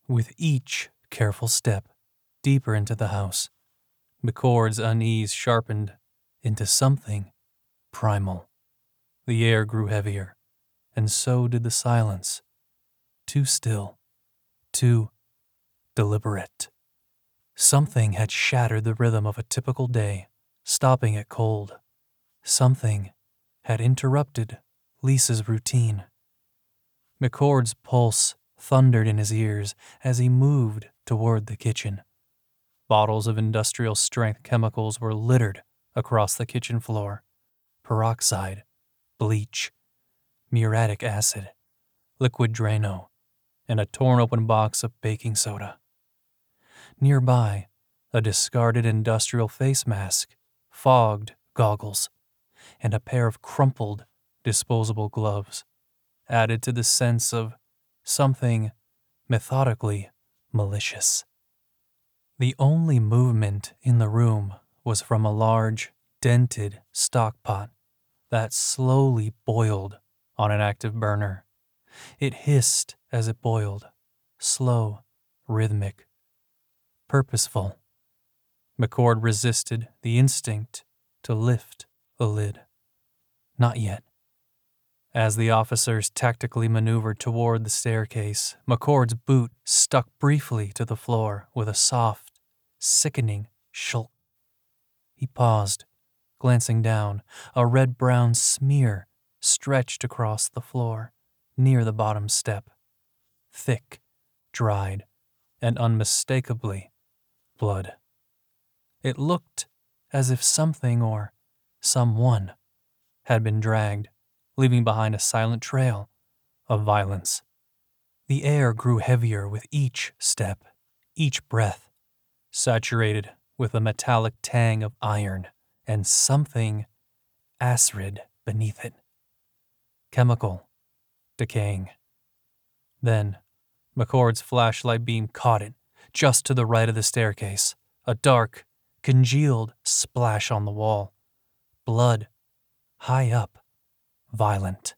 With each careful step deeper into the house, McCord's unease sharpened into something primal. The air grew heavier, and so did the silence. Too still, too deliberate. Something had shattered the rhythm of a typical day, stopping it cold. Something had interrupted Lisa's routine. McCord's pulse thundered in his ears as he moved toward the kitchen. Bottles of industrial-strength chemicals were littered across the kitchen floor. Peroxide, bleach, muriatic acid, liquid Drano, and a torn-open box of baking soda. Nearby, a discarded industrial face mask, fogged goggles, and a pair of crumpled disposable gloves added to the sense of something methodically malicious. The only movement in the room was from a large, dented stock pot that slowly boiled on an active burner. It hissed as it boiled, slow, rhythmic, purposeful. McCord resisted the instinct to lift the lid. Not yet. As the officers tactically maneuvered toward the staircase, McCord's boot stuck briefly to the floor with a soft, sickening shulk. He paused, glancing down. A red-brown smear stretched across the floor, near the bottom step. Thick, dried, and unmistakably blood. It looked as if something or someone had been dragged, leaving behind a silent trail of violence. The air grew heavier with each step, each breath, saturated with a metallic tang of iron and something acrid beneath it. Chemical, decaying. Then, McCord's flashlight beam caught it, just to the right of the staircase, a dark, congealed splash on the wall. Blood, high up, violent.